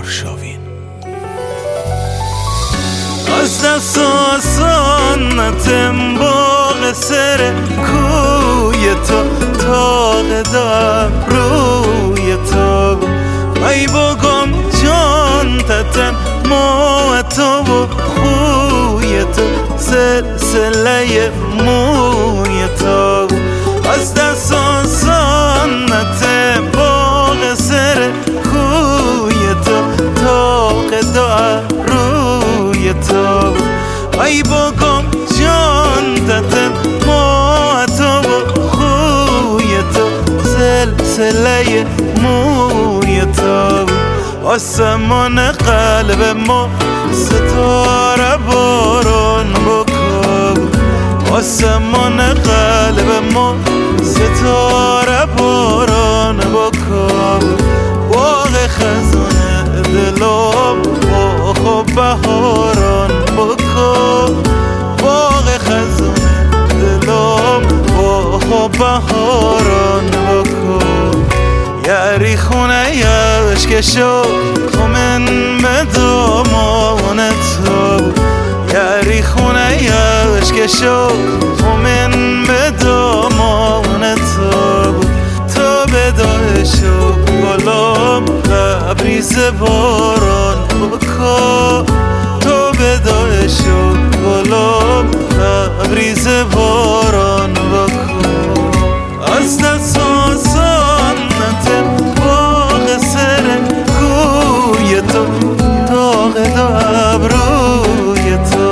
آرشاوین. از دست آسانتم باغ سر کوی تو تاق دارم روی تو ای بگم جان تتن ما تو و خوی تو سلسله موی تو از دست آسانتم باغ سر کوی تو تاق دارم روی تو ای بگم جان تتن ما تو و خوی تو سلسله موی تو آسمان قلب ما ستاره باران بکن آسمان قلب ما ستاره باران بکن باغ خزانه دلم با خوب بهاران بکن باغ خزانه دلم با خوب بهاران بکن یاری خونه یاش که شو من به دامان تو یاری خونه یاش که شو من به دامان تو بدای شو گلام لبریز باران بکن تو بدای شو گلام لبریز باران بکن از دست آسانتم باغ سر کوی تو داغ دو ابروی تو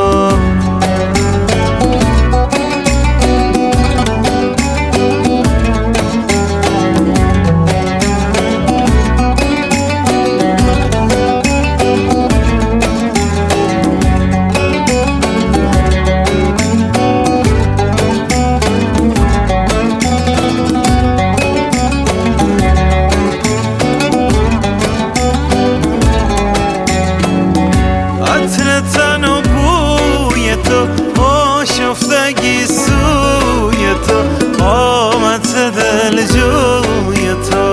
تن و بوی تو آشفتگی سوی تو آمد دل جوی تو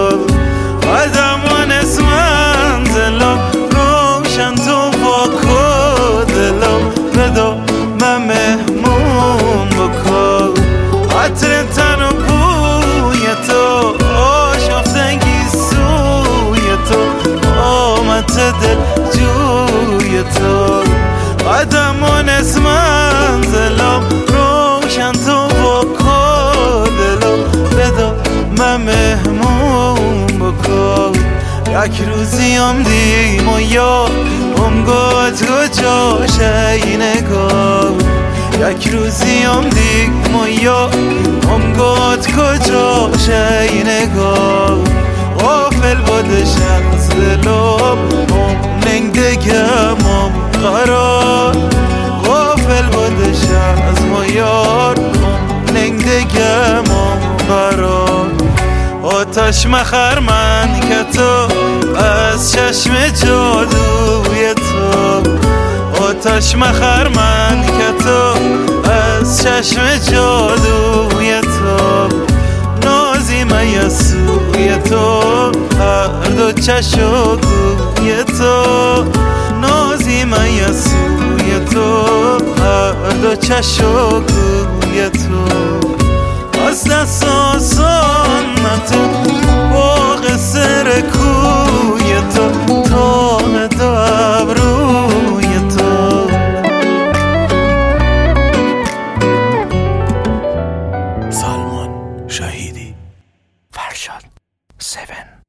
قدمان از منزلم روشن تو با کدلم بدو من مهمون بکن عطر تن و بوی تو آشفتگی سوی تو آمد دل جوی تو قدمان از منزلم روشن تو با کدلم بدا من مهمون بکن یک روزیم دیم و یاد امگاد کجاشه نگاه یک روزیم دیم و یاد امگاد کجاشه نگاه غافل بودشم از دلم ننگ دگم قرار غافل بودشم از ما یار ننگ دگم قرار آتش مخر من که تو از چشم جادوی تو آتش مخر من که تو از چشم جادوی تو نازی میسوی تو هر دو چشم گوی تو نازی میسوی تو هر دو چشم گوی تو از دست آسانت باغ سر کوی تو تاق دو ابروی تو سلمان شهیدی، فرشاد 7.